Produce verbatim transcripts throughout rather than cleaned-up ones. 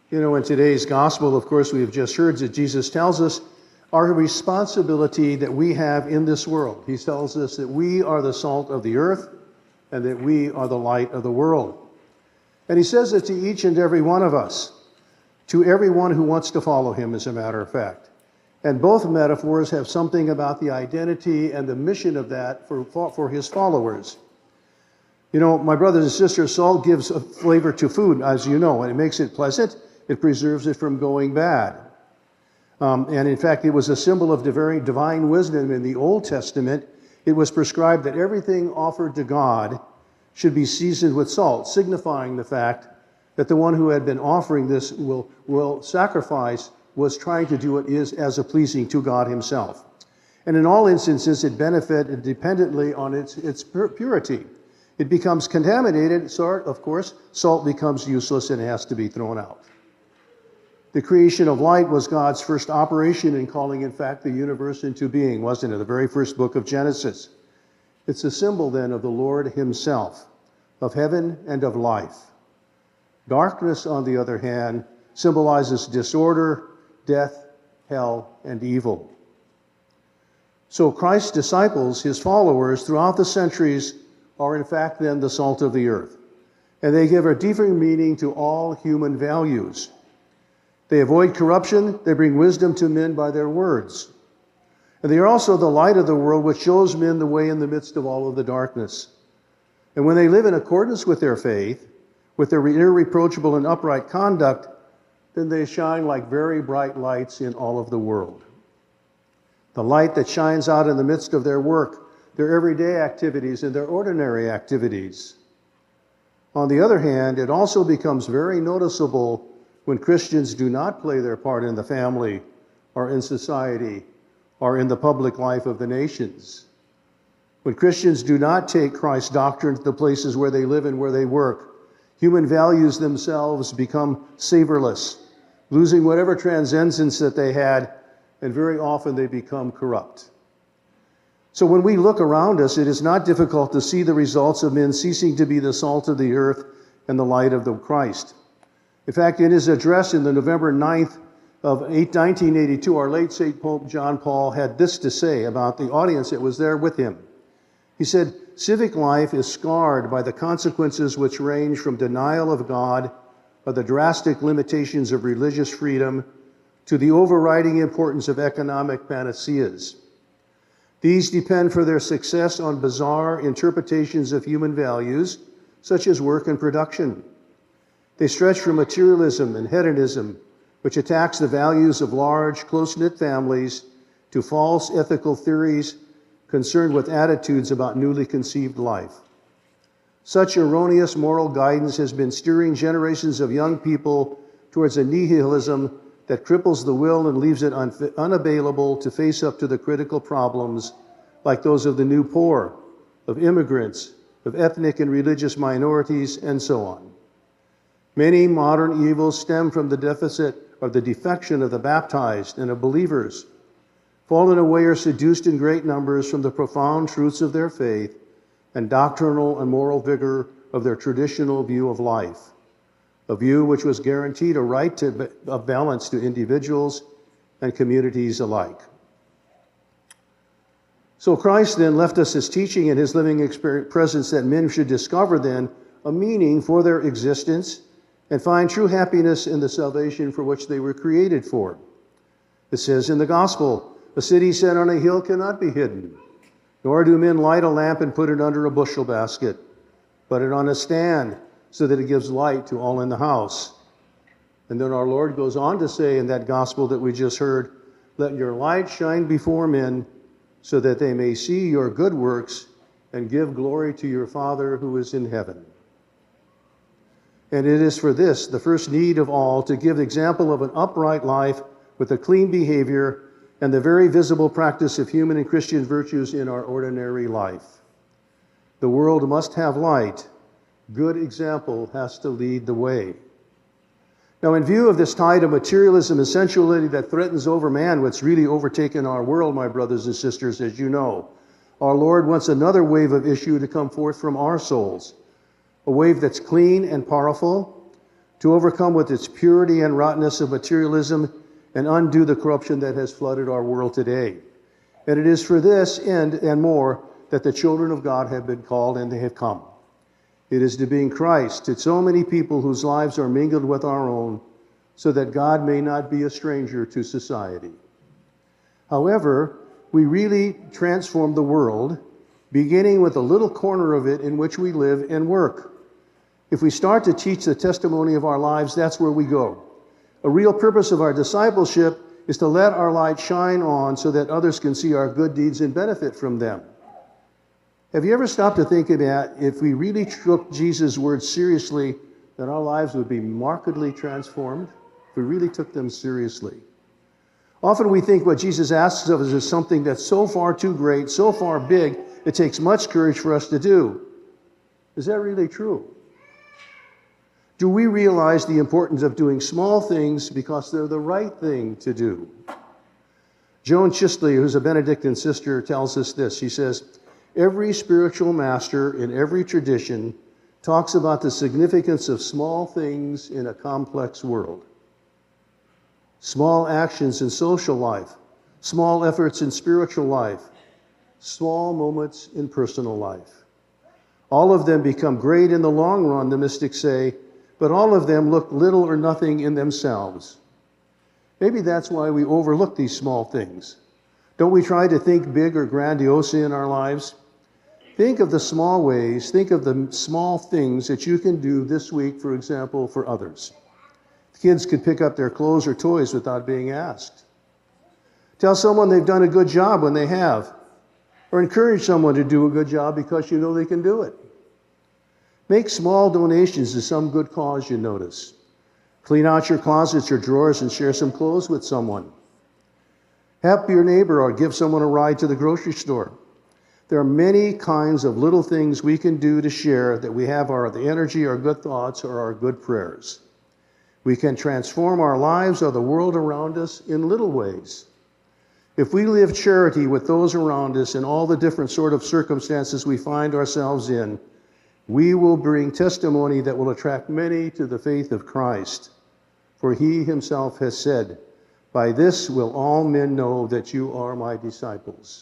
You know, in today's gospel, of course, we have just heard that Jesus tells us our responsibility that we have in this world. He tells us that we are the salt of the earth and that we are the light of the world. And he says it to each and every one of us, to everyone who wants to follow him, as a matter of fact. And both metaphors have something about the identity and the mission of that for, for his followers. You know, my brothers and sisters, salt gives a flavor to food, as you know, and it makes it pleasant. It preserves it from going bad. Um, and in fact, it was a symbol of very divine wisdom in the Old Testament. It was prescribed that everything offered to God should be seasoned with salt, signifying the fact that the one who had been offering this will, will sacrifice was trying to do what is as a pleasing to God himself. And in all instances, it benefited dependently on its, its purity. It becomes contaminated, so of course, salt becomes useless and has to be thrown out. The creation of light was God's first operation in calling, in fact, the universe into being, wasn't it? The very first book of Genesis. It's a symbol then of the Lord himself, of heaven and of life. Darkness, on the other hand, symbolizes disorder, death, hell, and evil. So Christ's disciples, his followers, throughout the centuries, are in fact then the salt of the earth. And they give a deeper meaning to all human values. They avoid corruption, they bring wisdom to men by their words. And they are also the light of the world, which shows men the way in the midst of all of the darkness. And when they live in accordance with their faith, with their irreproachable and upright conduct, then they shine like very bright lights in all of the world. The light that shines out in the midst of their work, their everyday activities, and their ordinary activities. On the other hand, it also becomes very noticeable when Christians do not play their part in the family or in society or in the public life of the nations. When Christians do not take Christ's doctrine to the places where they live and where they work, human values themselves become savorless, losing whatever transcendence that they had, and very often they become corrupt. So when we look around us, it is not difficult to see the results of men ceasing to be the salt of the earth and the light of the Christ. In fact, in his address in the November ninth of nineteen eighty-two, our late Saint Pope John Paul had this to say about the audience that was there with him. He said, "Civic life is scarred by the consequences which range from denial of God or the drastic limitations of religious freedom to the overriding importance of economic panaceas. These depend for their success on bizarre interpretations of human values, such as work and production. They stretch from materialism and hedonism, which attacks the values of large, close-knit families, to false ethical theories concerned with attitudes about newly conceived life. Such erroneous moral guidance has been steering generations of young people towards a nihilism that cripples the will and leaves it un- unavailable to face up to the critical problems like those of the new poor, of immigrants, of ethnic and religious minorities, and so on. Many modern evils stem from the deficit or the defection of the baptized and of believers, fallen away or seduced in great numbers from the profound truths of their faith and doctrinal and moral vigor of their traditional view of life, a view which was guaranteed a right to, of balance to individuals and communities alike." So Christ then left us his teaching and his living experience, presence that men should discover then a meaning for their existence and find true happiness in the salvation for which they were created for. It says in the gospel, "A city set on a hill cannot be hidden, nor do men light a lamp and put it under a bushel basket, but it on a stand so that it gives light to all in the house." And then our Lord goes on to say in that gospel that we just heard, "Let your light shine before men so that they may see your good works and give glory to your Father who is in heaven." And it is for this, the first need of all, to give example of an upright life with a clean behavior and the very visible practice of human and Christian virtues in our ordinary life. The world must have light. Good example has to lead the way. Now, in view of this tide of materialism and sensuality that threatens over man, what's really overtaken our world, my brothers and sisters, as you know, our Lord wants another wave of issue to come forth from our souls. A wave that's clean and powerful, to overcome with its purity and rottenness of materialism and undo the corruption that has flooded our world today. And it is for this end and more that the children of God have been called and they have come. It is to bring Christ to so many people whose lives are mingled with our own, so that God may not be a stranger to society. However, we really transform the world, beginning with a little corner of it in which we live and work. If we start to teach the testimony of our lives, that's where we go. A real purpose of our discipleship is to let our light shine on so that others can see our good deeds and benefit from them. Have you ever stopped to think about if we really took Jesus' words seriously, that our lives would be markedly transformed? If we really took them seriously. Often we think what Jesus asks of us is something that's so far too great, so far big, it takes much courage for us to do. Is that really true? Do we realize the importance of doing small things because they're the right thing to do? Joan Chistley, who's a Benedictine sister, tells us this. She says, every spiritual master in every tradition talks about the significance of small things in a complex world. Small actions in social life, small efforts in spiritual life, small moments in personal life. All of them become great in the long run, the mystics say, but all of them look little or nothing in themselves. Maybe that's why we overlook these small things. Don't we try to think big or grandiose in our lives? Think of the small ways, think of the small things that you can do this week, for example, for others. Kids could pick up their clothes or toys without being asked. Tell someone they've done a good job when they have. Or encourage someone to do a good job because you know they can do it. Make small donations to some good cause you notice. Clean out your closets or drawers and share some clothes with someone. Help your neighbor or give someone a ride to the grocery store. There are many kinds of little things we can do to share that we have our the energy, our good thoughts, or our good prayers. We can transform our lives or the world around us in little ways. If we live charity with those around us in all the different sort of circumstances we find ourselves in, we will bring testimony that will attract many to the faith of Christ. For he himself has said, by this will all men know that you are my disciples.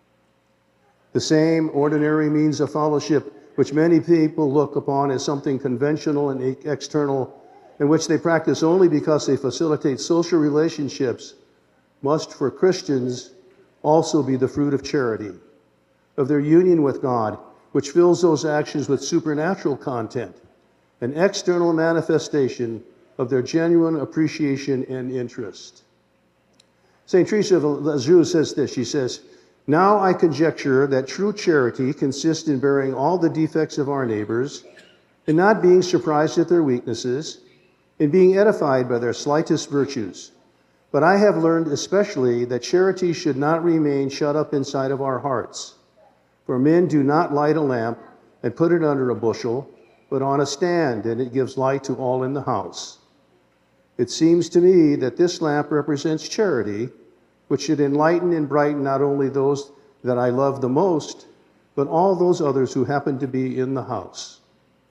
The same ordinary means of fellowship, which many people look upon as something conventional and external, and which they practice only because they facilitate social relationships, must for Christians also be the fruit of charity, of their union with God, which fills those actions with supernatural content, an external manifestation of their genuine appreciation and interest. Saint Teresa of Lisieux says this, she says, now I conjecture that true charity consists in bearing all the defects of our neighbors, in not being surprised at their weaknesses, in being edified by their slightest virtues. But I have learned especially that charity should not remain shut up inside of our hearts. For men do not light a lamp and put it under a bushel, but on a stand, and it gives light to all in the house. It seems to me that this lamp represents charity, which should enlighten and brighten not only those that I love the most, but all those others who happen to be in the house.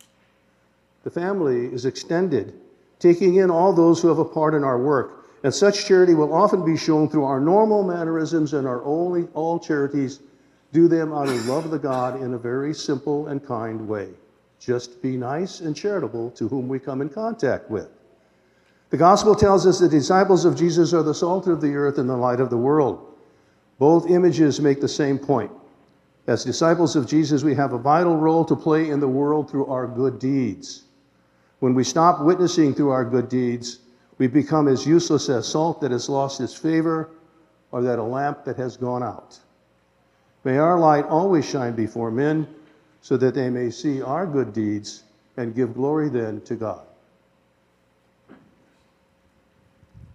The family is extended, taking in all those who have a part in our work, and such charity will often be shown through our normal mannerisms, and our only all charities do them out of love of the God in a very simple and kind way. Just be nice and charitable to whom we come in contact with. The gospel tells us the disciples of Jesus are the salt of the earth and the light of the world. Both images make the same point. As disciples of Jesus, we have a vital role to play in the world through our good deeds. When we stop witnessing through our good deeds, we become as useless as salt that has lost its favor, or that a lamp that has gone out. May our light always shine before men, so that they may see our good deeds and give glory then to God.